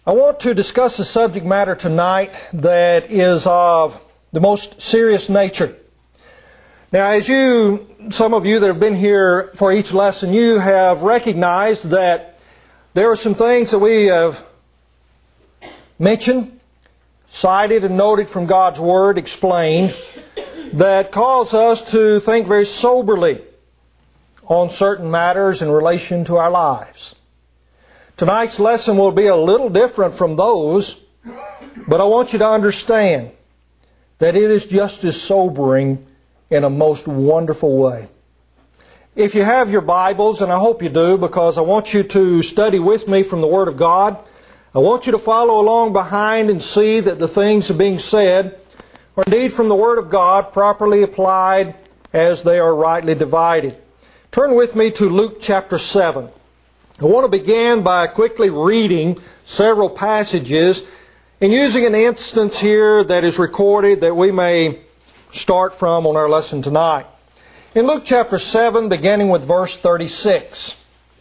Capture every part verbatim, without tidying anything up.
I want to discuss a subject matter tonight that is of the most serious nature. Now, as you, some of you that have been here for each lesson, you have recognized that there are some things that we have mentioned, cited and noted from God's Word, explained, that cause us to think very soberly on certain matters in relation to our lives. Tonight's lesson will be a little different from those, but I want you to understand that it is just as sobering in a most wonderful way. If you have your Bibles, and I hope you do, because I want you to study with me from the Word of God, I want you to follow along behind and see that the things that are being said are indeed from the Word of God, properly applied as they are rightly divided. Turn with me to Luke chapter seven. I want to begin by quickly reading several passages and using an instance here that is recorded that we may start from on our lesson tonight. In Luke chapter seven, beginning with verse thirty-six.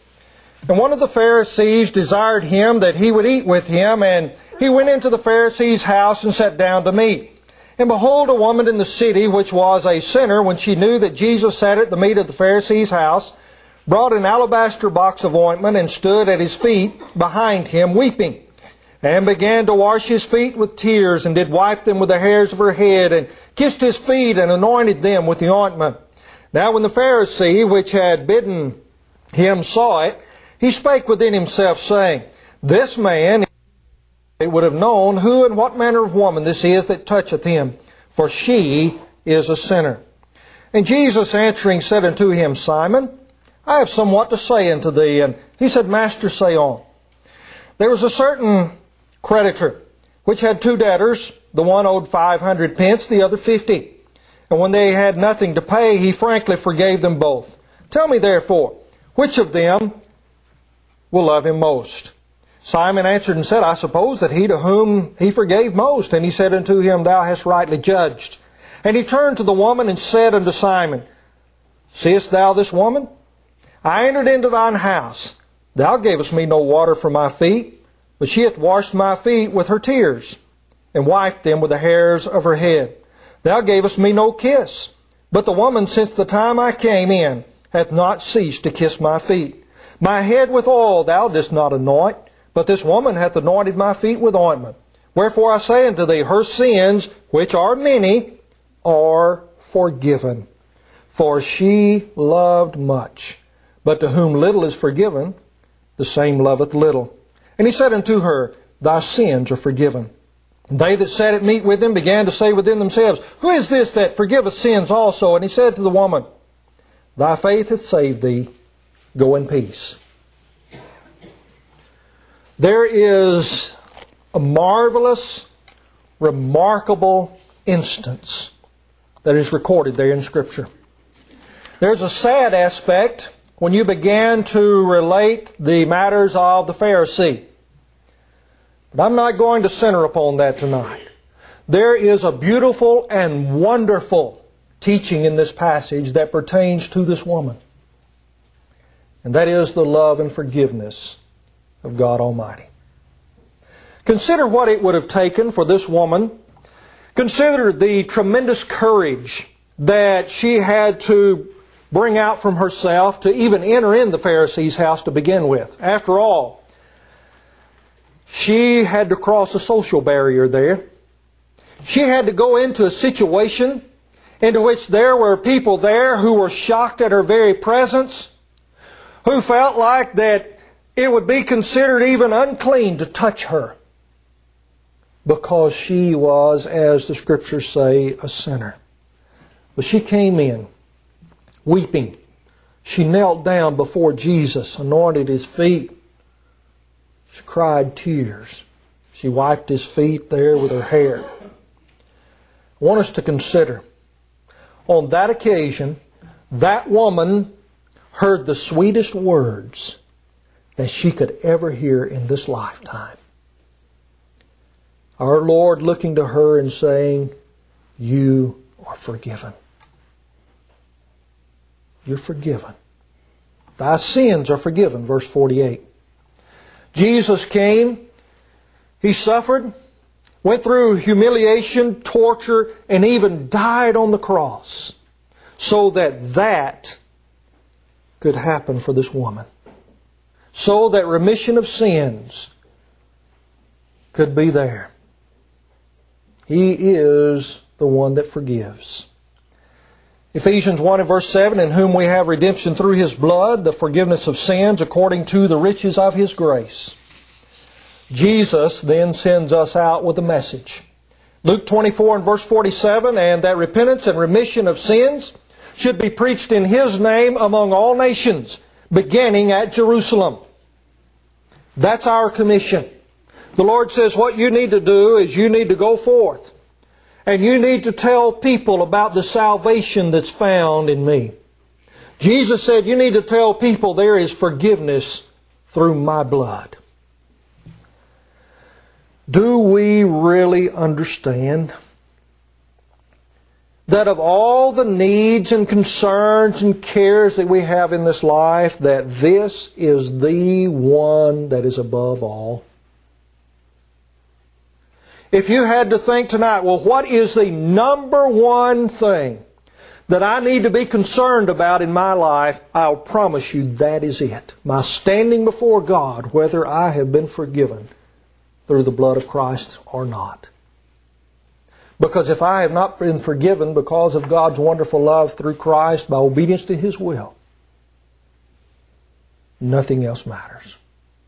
And one of the Pharisees desired him that he would eat with him, and he went into the Pharisee's house and sat down to meat. And behold, a woman in the city, which was a sinner, when she knew that Jesus sat at the meat of the Pharisee's house, brought an alabaster box of ointment, and stood at his feet behind him, weeping, and began to wash his feet with tears, and did wipe them with the hairs of her head, and kissed his feet, and anointed them with the ointment. Now when the Pharisee, which had bidden him, saw it, he spake within himself, saying, This man would have known who and what manner of woman this is that toucheth him, for she is a sinner. And Jesus answering said unto him, Simon, I have somewhat to say unto thee. And he said, Master, say on. There was a certain creditor, which had two debtors. The one owed five hundred pence, the other fifty. And when they had nothing to pay, he frankly forgave them both. Tell me therefore, which of them will love him most? Simon answered and said, I suppose that he to whom he forgave most. And he said unto him, Thou hast rightly judged. And he turned to the woman and said unto Simon, Seest thou this woman? I entered into thine house. Thou gavest me no water for my feet, but she hath washed my feet with her tears, and wiped them with the hairs of her head. Thou gavest me no kiss, but the woman since the time I came in hath not ceased to kiss my feet. My head with oil thou didst not anoint, but this woman hath anointed my feet with ointment. Wherefore I say unto thee, her sins, which are many, are forgiven. For she loved much. But to whom little is forgiven, the same loveth little. And he said unto her, Thy sins are forgiven. And they that sat at meat with him began to say within themselves, Who is this that forgiveth sins also? And he said to the woman, Thy faith hath saved thee. Go in peace. There is a marvelous, remarkable instance that is recorded there in Scripture. There's a sad aspect when you began to relate the matters of the Pharisee. But I'm not going to center upon that tonight. There is a beautiful and wonderful teaching in this passage that pertains to this woman. And that is the love and forgiveness of God Almighty. Consider what it would have taken for this woman. Consider the tremendous courage that she had to bring out from herself to even enter in the Pharisee's house to begin with. After all, she had to cross a social barrier there. She had to go into a situation into which there were people there who were shocked at her very presence, who felt like that it would be considered even unclean to touch her because she was, as the Scriptures say, a sinner. But she came in weeping. She knelt down before Jesus, anointed His feet. She cried tears. She wiped His feet there with her hair. I want us to consider, on that occasion, that woman heard the sweetest words that she could ever hear in this lifetime. Our Lord looking to her and saying, You are forgiven. You're forgiven. Thy sins are forgiven, verse forty-eight. Jesus came He suffered, went through humiliation, torture, and even died on the cross so that that could happen for this woman. So that remission of sins could be there. He is the one that forgives. Ephesians one and verse seven, in whom we have redemption through His blood, the forgiveness of sins according to the riches of His grace. Jesus then sends us out with a message. Luke twenty-four and verse forty-seven, and that repentance and remission of sins should be preached in His name among all nations, beginning at Jerusalem. That's our commission. The Lord says what you need to do is you need to go forth and you need to tell people about the salvation that's found in me. Jesus said you need to tell people there is forgiveness through my blood. Do we really understand that of all the needs and concerns and cares that we have in this life, that this is the one that is above all? If you had to think tonight, well, what is the number one thing that I need to be concerned about in my life, I'll promise you that is it. My standing before God, whether I have been forgiven through the blood of Christ or not. Because if I have not been forgiven because of God's wonderful love through Christ by obedience to His will, nothing else matters.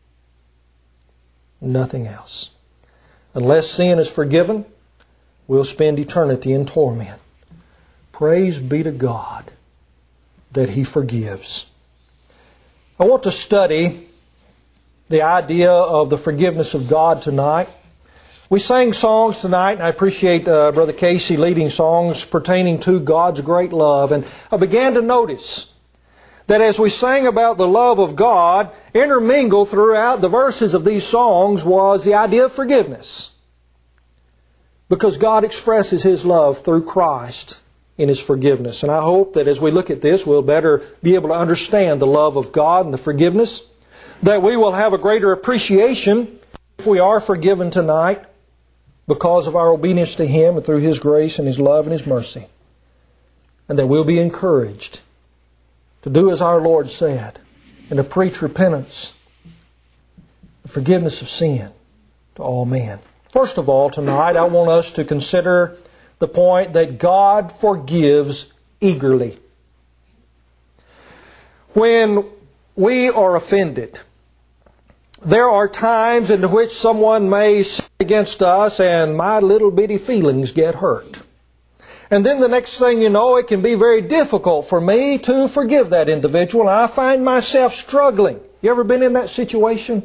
Nothing else. Unless sin is forgiven, we'll spend eternity in torment. Praise be to God that He forgives. I want to study the idea of the forgiveness of God tonight. We sang songs tonight, and I appreciate uh, Brother Casey leading songs pertaining to God's great love. And I began to notice that as we sang about the love of God, intermingled throughout the verses of these songs was the idea of forgiveness. Because God expresses His love through Christ in His forgiveness. And I hope that as we look at this, we'll better be able to understand the love of God and the forgiveness. That we will have a greater appreciation if we are forgiven tonight because of our obedience to Him and through His grace and His love and His mercy. And that we'll be encouraged to do as our Lord said and to preach repentance, the forgiveness of sin to all men. First of all, tonight I want us to consider the point that God forgives eagerly. When we are offended, there are times in which someone may sin against us and my little bitty feelings get hurt. And then the next thing you know, it can be very difficult for me to forgive that individual. I find myself struggling. You ever been in that situation?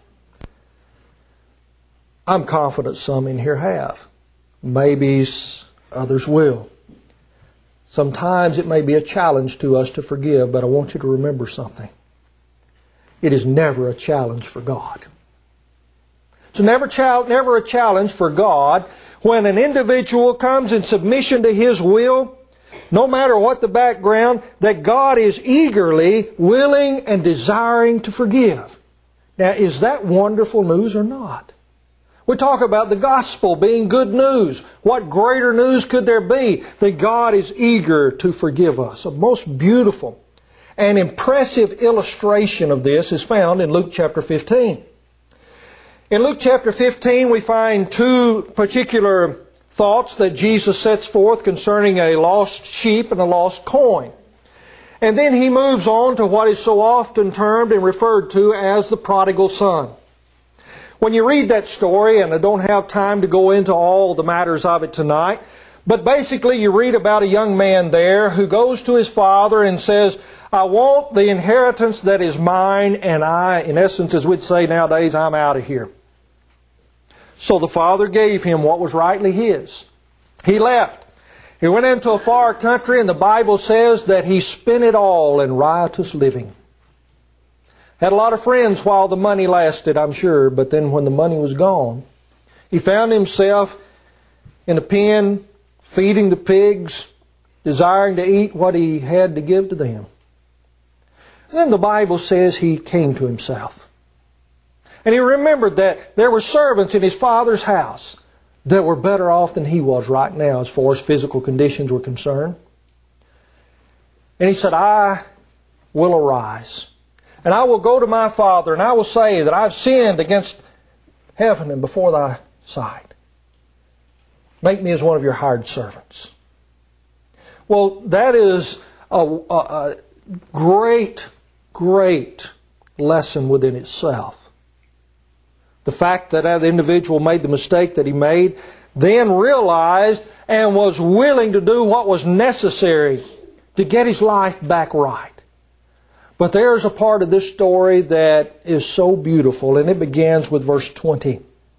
I'm confident some in here have. Maybe others will. Sometimes it may be a challenge to us to forgive, but I want you to remember something. It is never a challenge for God. It's never, never a challenge for God when an individual comes in submission to His will, no matter what the background, that God is eagerly willing and desiring to forgive. Now, is that wonderful news or not? We talk about the gospel being good news. What greater news could there be that God is eager to forgive us? A most beautiful and impressive illustration of this is found in Luke chapter fifteen. In Luke chapter fifteen, we find two particular thoughts that Jesus sets forth concerning a lost sheep and a lost coin. And then He moves on to what is so often termed and referred to as the prodigal son. When you read that story, and I don't have time to go into all the matters of it tonight, but basically you read about a young man there who goes to his father and says, I want the inheritance that is mine, and I, in essence, as we'd say nowadays, I'm out of here. So the father gave him what was rightly his. He left. He went into a far country, and the Bible says that he spent it all in riotous living. Had a lot of friends while the money lasted, I'm sure, but then when the money was gone, he found himself in a pen, feeding the pigs, desiring to eat what he had to give to them. And then the Bible says he came to himself. And he remembered that there were servants in his father's house that were better off than he was right now as far as physical conditions were concerned. And he said, I will arise, and I will go to my father, and I will say that I've sinned against heaven and before thy sight. Make me as one of your hired servants. Well, that is a, a, a great, great lesson within itself. The fact that that individual made the mistake that he made, then realized and was willing to do what was necessary to get his life back right. But there's a part of this story that is so beautiful, and it begins with verse twenty.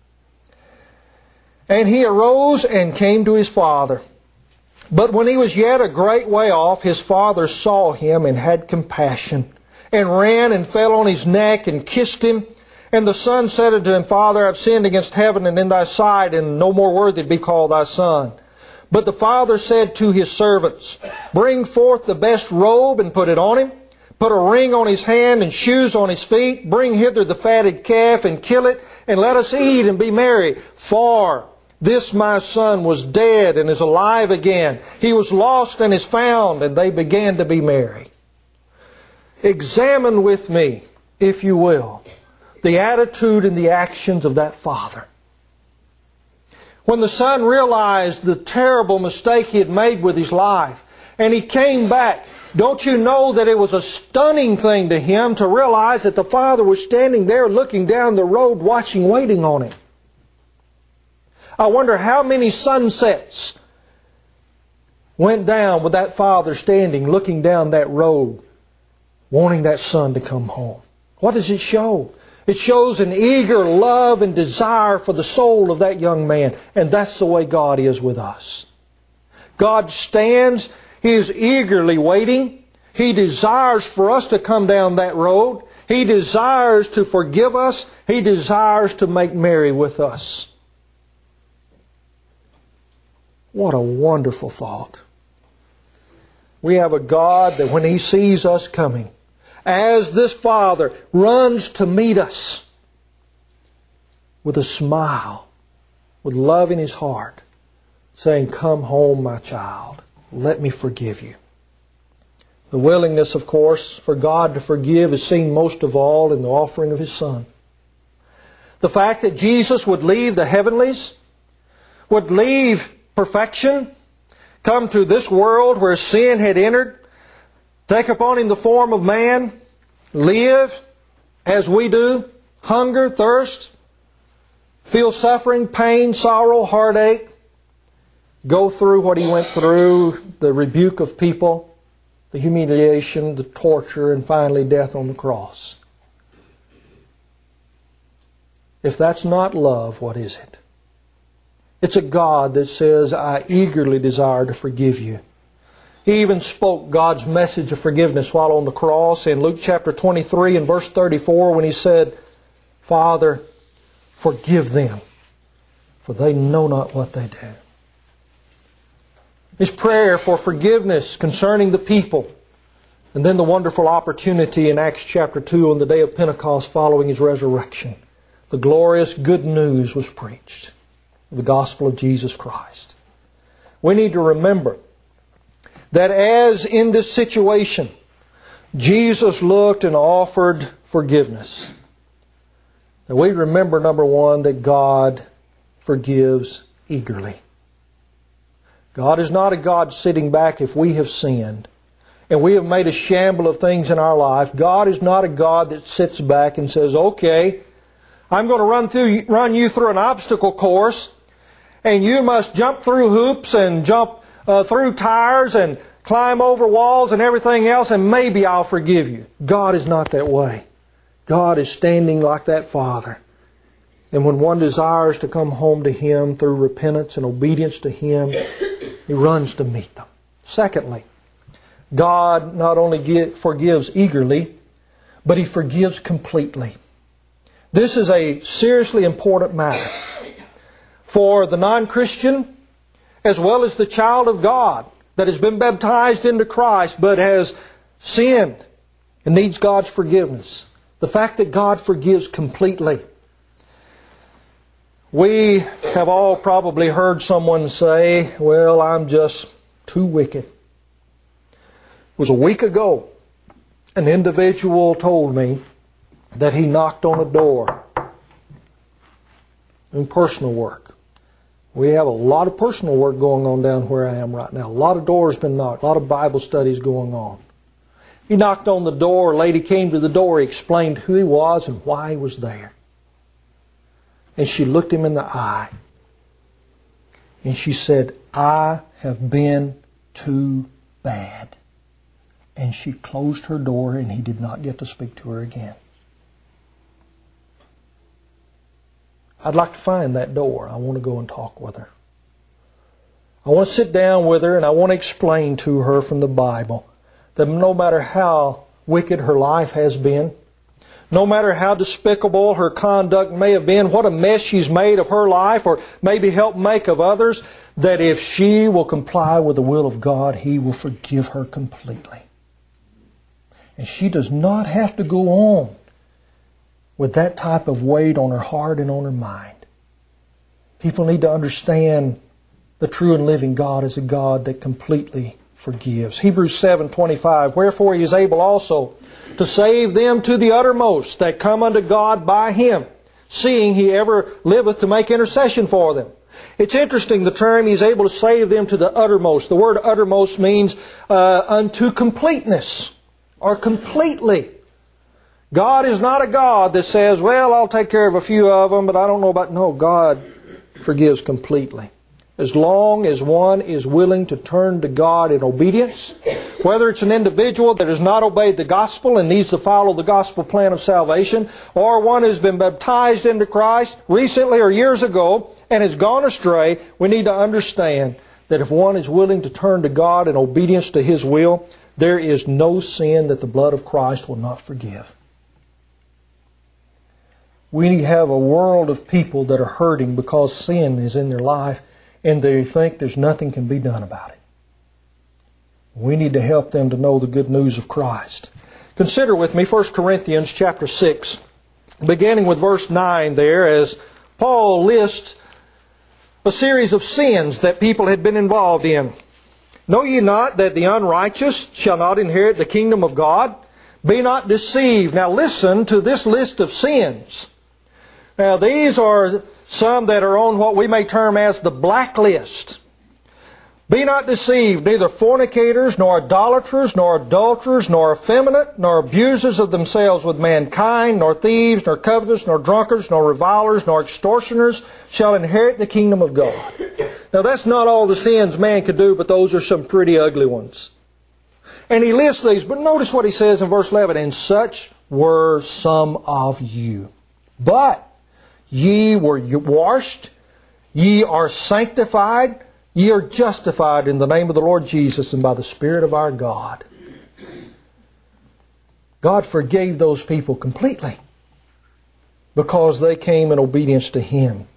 And he arose and came to his father. But when he was yet a great way off, his father saw him and had compassion, and ran and fell on his neck and kissed him. And the son said unto him, Father, I have sinned against heaven and in thy sight, and no more worthy to be called thy son. But the father said to his servants, Bring forth the best robe and put it on him. Put a ring on his hand and shoes on his feet. Bring hither the fatted calf and kill it, and let us eat and be merry. For this my son was dead and is alive again. He was lost and is found, and they began to be merry. Examine with me, if you will, the attitude and the actions of that father. When the son realized the terrible mistake he had made with his life, and he came back, don't you know that it was a stunning thing to him to realize that the father was standing there looking down the road, watching, waiting on him. I wonder how many sunsets went down with that father standing, looking down that road, wanting that son to come home. What does it show? It shows an eager love and desire for the soul of that young man. And that's the way God is with us. God stands, He is eagerly waiting. He desires for us to come down that road. He desires to forgive us. He desires to make merry with us. What a wonderful thought. We have a God that when He sees us coming, as this Father runs to meet us with a smile, with love in His heart, saying, Come home, my child. Let me forgive you. The willingness, of course, for God to forgive is seen most of all in the offering of His Son. The fact that Jesus would leave the heavenlies, would leave perfection, come to this world where sin had entered, take upon Him the form of man, live as we do, hunger, thirst, feel suffering, pain, sorrow, heartache, go through what He went through, the rebuke of people, the humiliation, the torture, and finally death on the cross. If that's not love, what is it? It's a God that says, I eagerly desire to forgive you. He even spoke God's message of forgiveness while on the cross in Luke chapter twenty-three and verse thirty-four when He said, Father, forgive them, for they know not what they do. His prayer for forgiveness concerning the people, and then the wonderful opportunity in Acts chapter two on the day of Pentecost following His resurrection. The glorious good news was preached, the gospel of Jesus Christ. We need to remember that as in this situation, Jesus looked and offered forgiveness. That we remember, number one, that God forgives eagerly. God is not a God sitting back if we have sinned and we have made a shamble of things in our life. God is not a God that sits back and says, okay, I'm going to run through, run you through an obstacle course, and you must jump through hoops and jump uh, through tires and climb over walls and everything else, and maybe I'll forgive you. God is not that way. God is standing like that Father. And when one desires to come home to Him through repentance and obedience to Him, He runs to meet them. Secondly, God not only give, forgives eagerly, but He forgives completely. This is a seriously important matter for the non-Christian as well as the child of God that has been baptized into Christ but has sinned and needs God's forgiveness. The fact that God forgives completely. We have all probably heard someone say, well, I'm just too wicked. It was a week ago, an individual told me that he knocked on a door in personal work. We have a lot of personal work going on down where I am right now. A lot of doors been knocked, a lot of Bible studies going on. He knocked on the door, a lady came to the door, he explained who he was and why he was there. And she looked him in the eye. And she said, I have been too bad. And she closed her door and he did not get to speak to her again. I'd like to find that door. I want to go and talk with her. I want to sit down with her and I want to explain to her from the Bible that no matter how wicked her life has been, no matter how despicable her conduct may have been, what a mess she's made of her life or maybe helped make of others, that if she will comply with the will of God, He will forgive her completely. And she does not have to go on with that type of weight on her heart and on her mind. People need to understand the true and living God is a God that completely forgives. Hebrews seven twenty-five, wherefore He is able also to save them to the uttermost that come unto God by Him, seeing He ever liveth to make intercession for them. It's interesting, the term He's able to save them to the uttermost. The word uttermost means uh, unto completeness or completely. God is not a God that says, well, I'll take care of a few of them, but I don't know about... No, God forgives completely. As long as one is willing to turn to God in obedience, whether it's an individual that has not obeyed the gospel and needs to follow the gospel plan of salvation, or one who's been baptized into Christ recently or years ago and has gone astray, we need to understand that if one is willing to turn to God in obedience to His will, there is no sin that the blood of Christ will not forgive. We have a world of people that are hurting because sin is in their life and they think there's nothing can be done about it. We need to help them to know the good news of Christ. Consider with me First Corinthians chapter six, beginning with verse nine there, as Paul lists a series of sins that people had been involved in. Know ye not that the unrighteous shall not inherit the kingdom of God? Be not deceived. Now listen to this list of sins. Now these are some that are on what we may term as the blacklist. Be not deceived, neither fornicators, nor idolaters, nor adulterers, nor effeminate, nor abusers of themselves with mankind, nor thieves, nor covetous, nor drunkards, nor revilers, nor extortioners shall inherit the kingdom of God. Now that's not all the sins man could do, but those are some pretty ugly ones. And he lists these, but notice what he says in verse eleven, and such were some of you. But ye were washed, ye are sanctified, ye are justified in the name of the Lord Jesus and by the Spirit of our God. God forgave those people completely because they came in obedience to Him.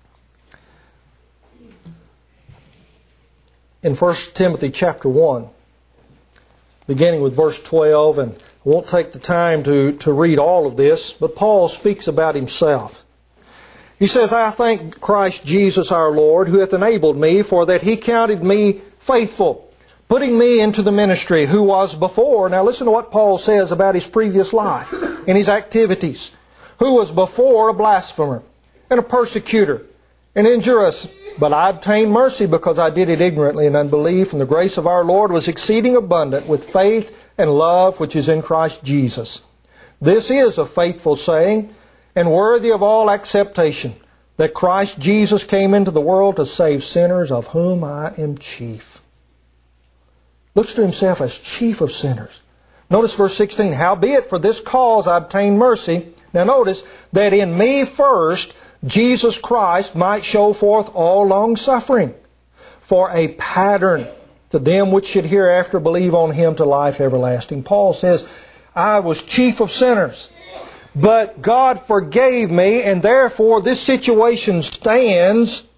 In First Timothy chapter one, beginning with verse twelve, and I won't take the time to, to read all of this, but Paul speaks about himself. He says, I thank Christ Jesus our Lord, who hath enabled me, for that He counted me faithful, putting me into the ministry, who was before, now listen to what Paul says about his previous life and his activities, who was before a blasphemer and a persecutor and injurious. But I obtained mercy because I did it ignorantly in unbelief, and the grace of our Lord was exceeding abundant with faith and love which is in Christ Jesus. This is a faithful saying, and worthy of all acceptation, that Christ Jesus came into the world to save sinners, of whom I am chief. Looks to himself as chief of sinners. Notice verse sixteen, howbeit for this cause I obtained mercy. Now notice, that in me first Jesus Christ might show forth all long suffering, for a pattern to them which should hereafter believe on Him to life everlasting. Paul says, I was chief of sinners. But God forgave me, and therefore this situation stands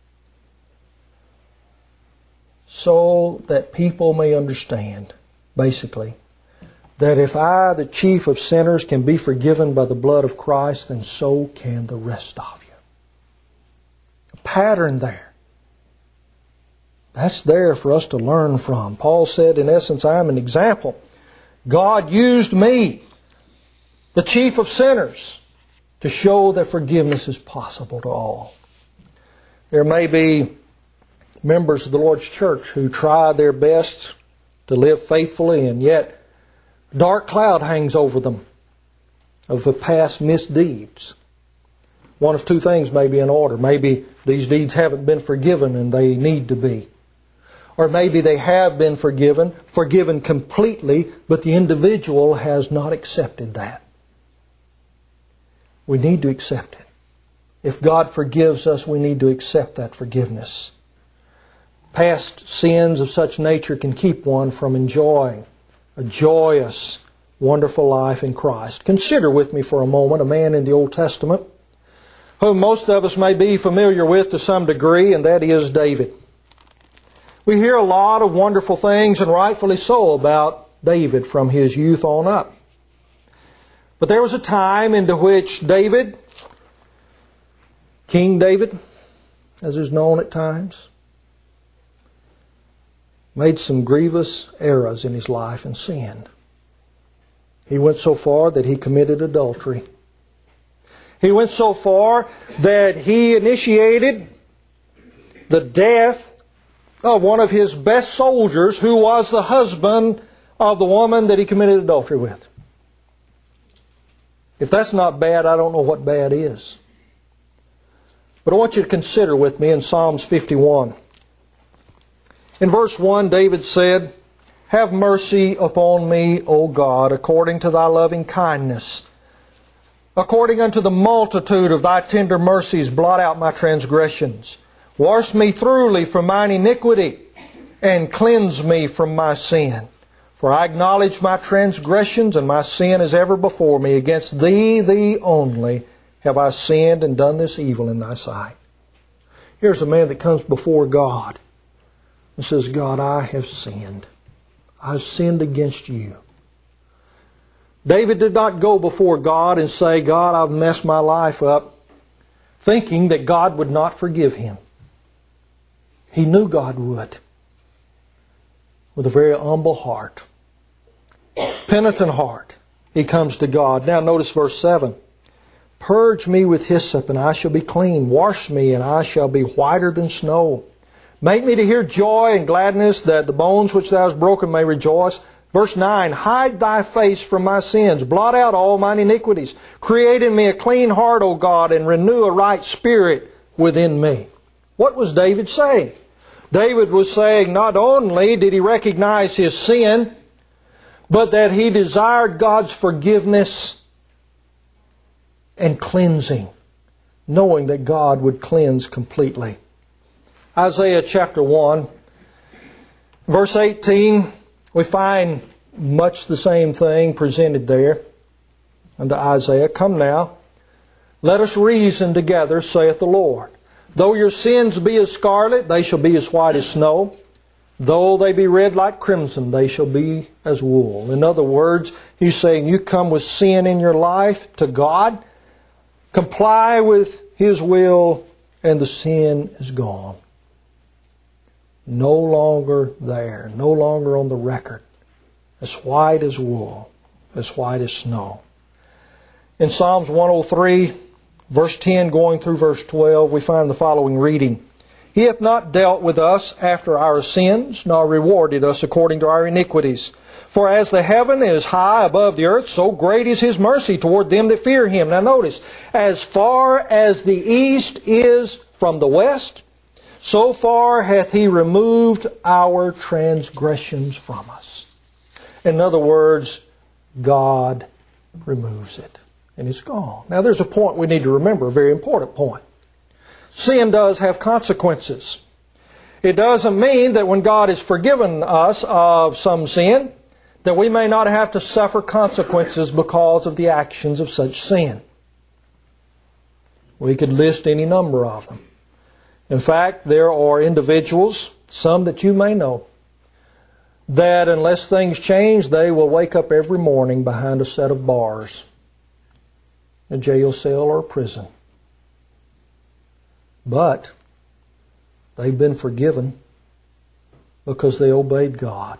so that people may understand, basically, that if I, the chief of sinners, can be forgiven by the blood of Christ, then so can the rest of you. pattern there. That's there for us to learn from. Paul said, in essence, I am an example. God used me, the chief of sinners, to show that forgiveness is possible to all. There may be members of the Lord's church who try their best to live faithfully, and yet a dark cloud hangs over them of the past misdeeds. One of two things may be in order. Maybe these deeds haven't been forgiven and they need to be. Or maybe they have been forgiven, forgiven completely, but the individual has not accepted that. We need to accept it. If God forgives us, we need to accept that forgiveness. Past sins of such nature can keep one from enjoying a joyous, wonderful life in Christ. Consider with me for a moment a man in the Old Testament whom most of us may be familiar with to some degree, and that is David. We hear a lot of wonderful things, and rightfully so, about David from his youth on up. But there was a time into which David, King David, as is known at times, made some grievous errors in his life and sinned. He went so far that he committed adultery. He went so far that he initiated the death of one of his best soldiers, who was the husband of the woman that he committed adultery with. If that's not bad, I don't know what bad is. But I want you to consider with me in Psalms fifty-one. In verse one, David said, "Have mercy upon me, O God, according to thy loving kindness. According unto the multitude of thy tender mercies, blot out my transgressions. Wash me thoroughly from mine iniquity, and cleanse me from my sin. For I acknowledge my transgressions, and my sin is ever before me. Against thee, thee only, have I sinned and done this evil in thy sight." Here's a man that comes before God and says, "God, I have sinned. I've sinned against you." David did not go before God and say, "God, I've messed my life up," thinking that God would not forgive him. He knew God would. With a very humble heart, penitent heart, he comes to God. Now notice verse seven. "Purge me with hyssop, and I shall be clean. Wash me, and I shall be whiter than snow. Make me to hear joy and gladness, that the bones which thou hast broken may rejoice." Verse nine, "Hide thy face from my sins. Blot out all mine iniquities. Create in me a clean heart, O God, and renew a right spirit within me." What was David saying? David was saying not only did he recognize his sin, but that he desired God's forgiveness and cleansing, knowing that God would cleanse completely. Isaiah chapter one, verse eighteen, we find much the same thing presented there unto Isaiah. "Come now, let us reason together, saith the Lord. Though your sins be as scarlet, they shall be as white as snow. Though they be red like crimson, they shall be as wool." In other words, he's saying you come with sin in your life to God, comply with His will, and the sin is gone. No longer there, no longer on the record. As white as wool, as white as snow. In Psalms one oh three, verse ten going through verse twelve, we find the following reading. "He hath not dealt with us after our sins, nor rewarded us according to our iniquities. For as the heaven is high above the earth, so great is His mercy toward them that fear Him." Now notice, as far as the east is from the west, so far hath He removed our transgressions from us. In other words, God removes it, and it's gone. Now there's a point we need to remember, a very important point. Sin does have consequences. It doesn't mean that when God has forgiven us of some sin, that we may not have to suffer consequences because of the actions of such sin. We could list any number of them. In fact, there are individuals, some that you may know, that unless things change, they will wake up every morning behind a set of bars, a jail cell or a prison. But They've been forgiven because they obeyed God,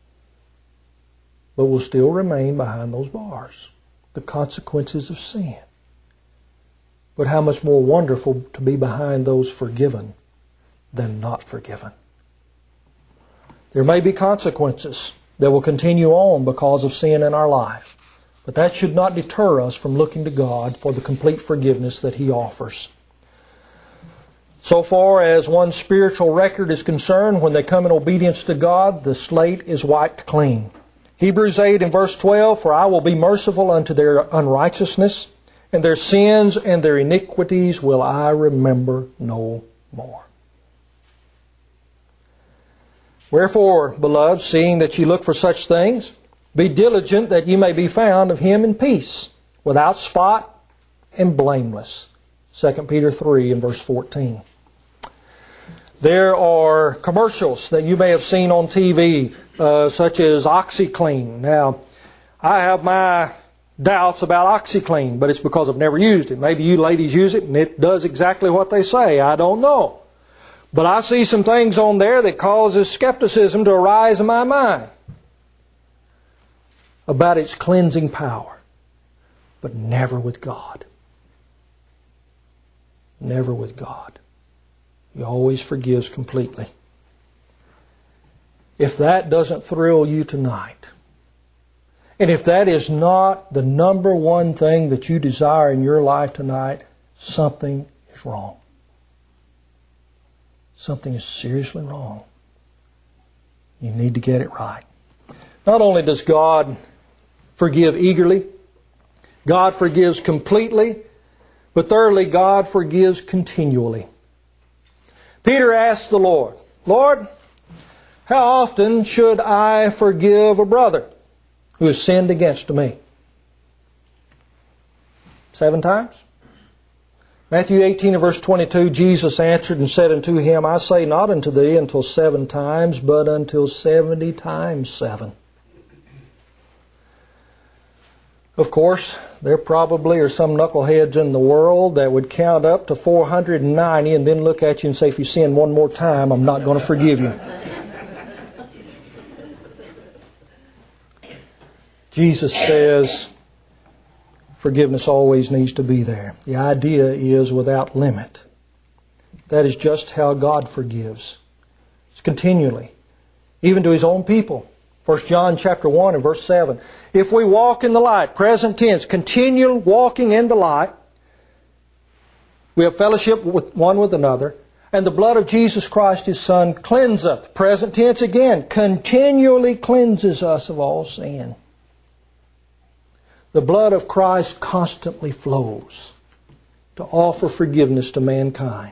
but will still remain behind those bars, the consequences of sin. But how much more wonderful to be behind those forgiven than not forgiven. There may be consequences that will continue on because of sin in our life, but that should not deter us from looking to God for the complete forgiveness that He offers. So far as one's spiritual record is concerned, when they come in obedience to God, the slate is wiped clean. Hebrews eight and verse twelve, "For I will be merciful unto their unrighteousness, and their sins and their iniquities will I remember no more." Wherefore, beloved, seeing that ye look for such things, be diligent that ye may be found of Him in peace, without spot and blameless. Second Peter three and verse fourteen. There are commercials that you may have seen on T V, uh, such as OxyClean. Now, I have my doubts about OxyClean, but it's because I've never used it. Maybe you ladies use it and it does exactly what they say. I don't know. But I see some things on there that causes skepticism to arise in my mind about its cleansing power. But never with God. Never with God. He always forgives completely. If that doesn't thrill you tonight, and if that is not the number one thing that you desire in your life tonight, something is wrong. Something is seriously wrong. You need to get it right. Not only does God forgive eagerly, God forgives completely, but thirdly, God forgives continually. Peter asked the Lord, "Lord, how often should I forgive a brother who has sinned against me? Seven times?" Matthew eighteen and verse twenty-two, Jesus answered and said unto him, "I say not unto thee until seven times, but until seventy times seven." Of course, there probably are some knuckleheads in the world that would count up to four hundred ninety and then look at you and say, "If you sin one more time, I'm not going to forgive you." Jesus says forgiveness always needs to be there. The idea is without limit. That is just how God forgives. It's continually, even to His own people. First John chapter one and verse seven. If we walk in the light, present tense, continual walking in the light, we have fellowship with one with another, and the blood of Jesus Christ His Son cleanseth. Present tense again, continually cleanses us of all sin. The blood of Christ constantly flows to offer forgiveness to mankind.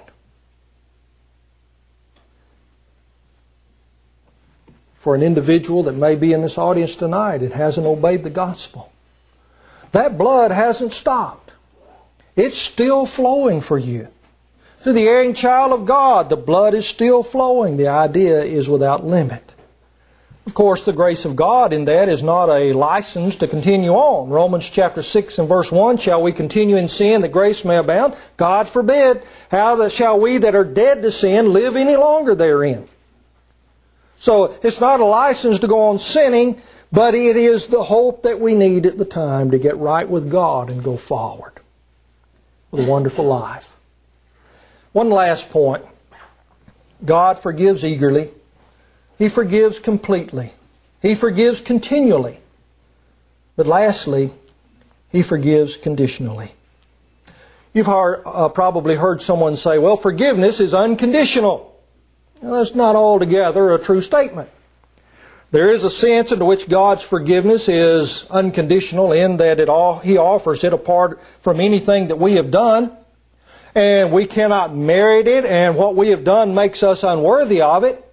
For an individual that may be in this audience tonight, it hasn't obeyed the gospel. That blood hasn't stopped. It's still flowing for you. To the erring child of God, the blood is still flowing. The idea is without limit. Of course, the grace of God in that is not a license to continue on. Romans chapter six and verse one, "Shall we continue in sin that grace may abound? God forbid. How the, shall we that are dead to sin live any longer therein?" So it's not a license to go on sinning, but it is the hope that we need at the time to get right with God and go forward with a wonderful life. One last point. God forgives eagerly. He forgives completely. He forgives continually. But lastly, He forgives conditionally. You've heard, uh, probably heard someone say, "Well, forgiveness is unconditional." Well, that's not altogether a true statement. There is a sense in which God's forgiveness is unconditional in that it all, He offers it apart from anything that we have done. And we cannot merit it, and what we have done makes us unworthy of it.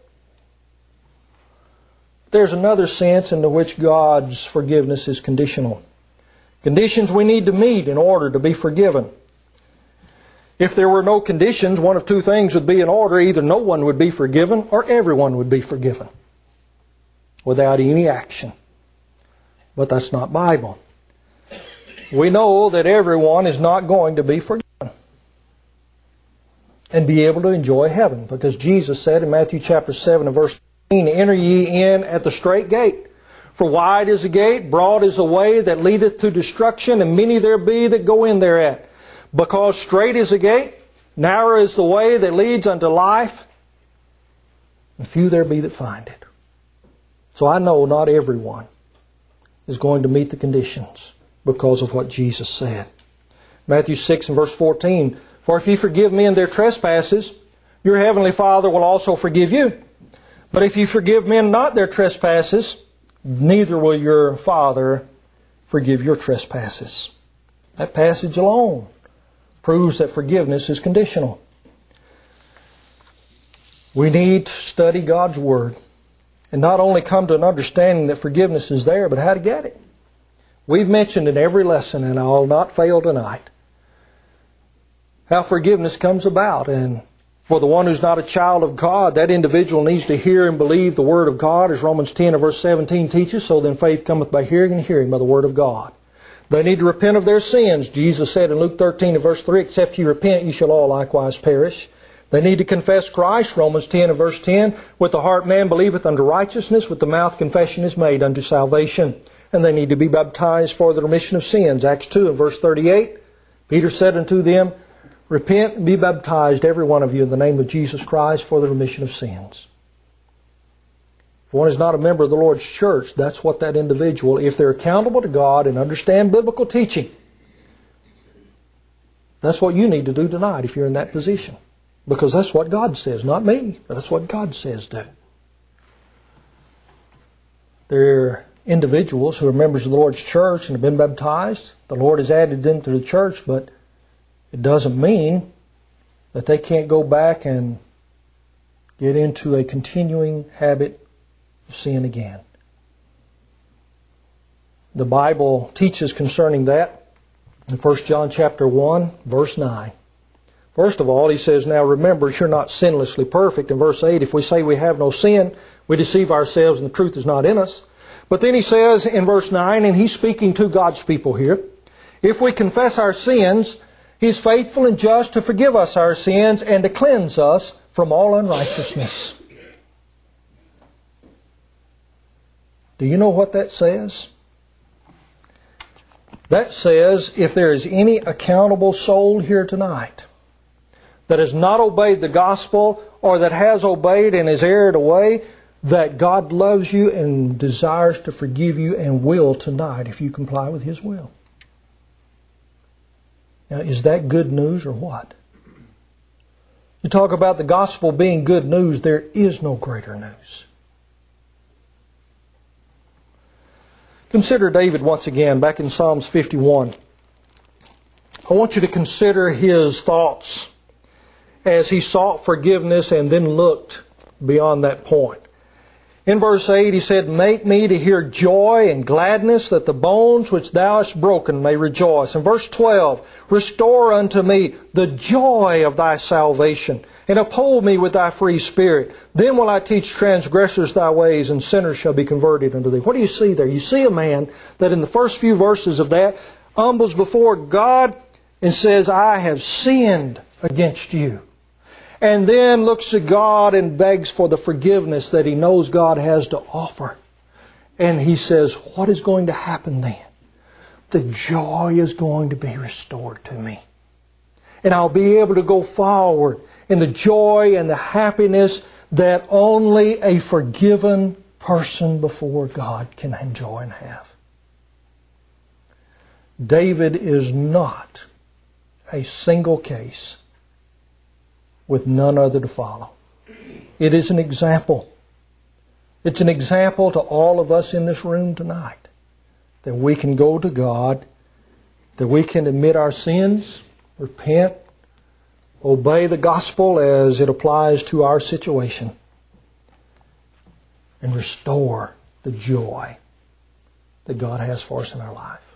There's another sense in which God's forgiveness is conditional. Conditions we need to meet in order to be forgiven. If there were no conditions, one of two things would be in order. Either no one would be forgiven or everyone would be forgiven without any action. But that's not Bible. We know that everyone is not going to be forgiven. and be able to enjoy heaven. Because Jesus said in Matthew chapter seven and verse fifteen, enter ye in at the strait gate. For wide is the gate, broad is the way that leadeth to destruction, and many there be that go in thereat. Because strait is the gate, narrow is the way that leads unto life, and few there be that find it. So I know not everyone is going to meet the conditions because of what Jesus said. Matthew six and verse fourteen, for if ye forgive men their trespasses, your heavenly Father will also forgive you. But if ye forgive men not their trespasses, neither will your Father forgive your trespasses. That passage alone proves that forgiveness is conditional. We need to study God's Word and not only come to an understanding that forgiveness is there, but how to get it. We've mentioned in every lesson, and I'll not fail tonight, how forgiveness comes about. And for the one who's not a child of God, that individual needs to hear and believe the Word of God, as Romans ten and verse seventeen teaches, so then faith cometh by hearing, and hearing by the Word of God. They need to repent of their sins. Jesus said in Luke thirteen and verse three, except ye repent, ye shall all likewise perish. They need to confess Christ, Romans ten and verse ten, with the heart man believeth unto righteousness, with the mouth confession is made unto salvation. And they need to be baptized for the remission of sins, Acts two and verse thirty-eight. Peter said unto them, repent and be baptized, every one of you, in the name of Jesus Christ for the remission of sins. If one is not a member of the Lord's church, that's what that individual, if they're accountable to God and understand biblical teaching, that's what you need to do tonight if you're in that position. Because that's what God says, not me, but that's what God says do. There are individuals who are members of the Lord's church and have been baptized. The Lord has added them to the church, but it doesn't mean that they can't go back and get into a continuing habit of sin again. The Bible teaches concerning that in First John chapter one, verse nine. First of all, he says, now remember, you're not sinlessly perfect. In verse eight, if we say we have no sin, we deceive ourselves and the truth is not in us. But then he says in verse nine, and he's speaking to God's people here, if we confess our sins, He is faithful and just to forgive us our sins and to cleanse us from all unrighteousness. Do you know what that says? That says if there is any accountable soul here tonight that has not obeyed the gospel or that has obeyed and has erred away, that God loves you and desires to forgive you and will tonight if you comply with His will. Now, is that good news or what? You talk about the gospel being good news, there is no greater news. Consider David once again, back in Psalms fifty-one. I want you to consider his thoughts as he sought forgiveness and then looked beyond that point. In verse eight he said, make me to hear joy and gladness, that the bones which thou hast broken may rejoice. In verse twelve, restore unto me the joy of thy salvation, and uphold me with thy free spirit. Then will I teach transgressors thy ways, and sinners shall be converted unto thee. What do you see there? You see a man that in the first few verses of that humbles before God and says, I have sinned against you. And then looks to God and begs for the forgiveness that he knows God has to offer. And he says, what is going to happen then? The joy is going to be restored to me. And I'll be able to go forward in the joy and the happiness that only a forgiven person before God can enjoy and have. David is not a single case with none other to follow. It is an example. It's an example to all of us in this room tonight, that we can go to God, that we can admit our sins, repent, obey the gospel as it applies to our situation, and restore the joy that God has for us in our life.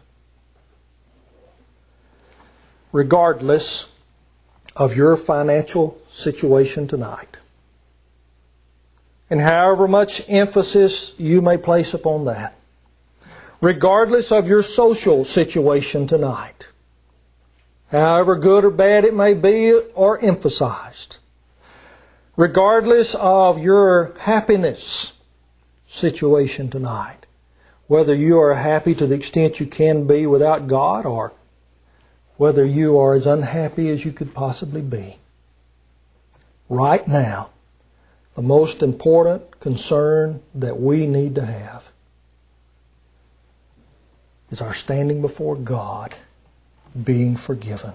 Regardless of your financial situation tonight, and however much emphasis you may place upon that, regardless of your social situation tonight, however good or bad it may be, are emphasized. Regardless of your happiness situation tonight, whether you are happy to the extent you can be without God, or whether you are as unhappy as you could possibly be, right now, the most important concern that we need to have is our standing before God, being forgiven.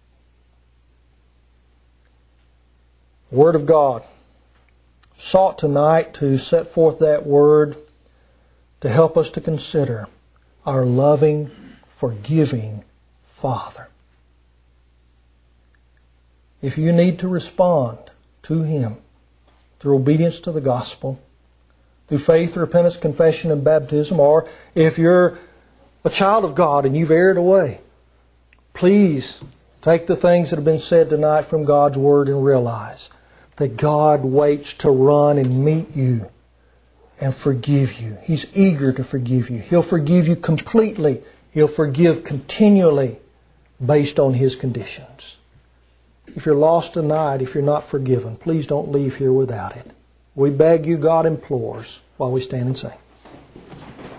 The Word of God sought tonight to set forth that Word to help us to consider our loving, forgiving Father. If you need to respond to Him through obedience to the gospel, through faith, repentance, confession, and baptism, or if you're a child of God and you've erred away, please take the things that have been said tonight from God's Word and realize that God waits to run and meet you and forgive you. He's eager to forgive you. He'll forgive you completely. He'll forgive continually based on His conditions. If you're lost tonight, if you're not forgiven, please don't leave here without it. We beg you, God implores, while we stand and sing.